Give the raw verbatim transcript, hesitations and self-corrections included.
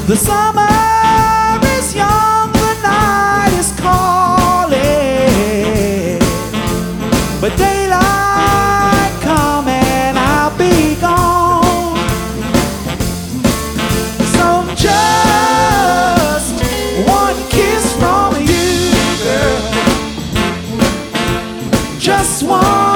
The summer is young, the night is calling, but daylight come and I'll be gone. So just one kiss from you, girl, just one.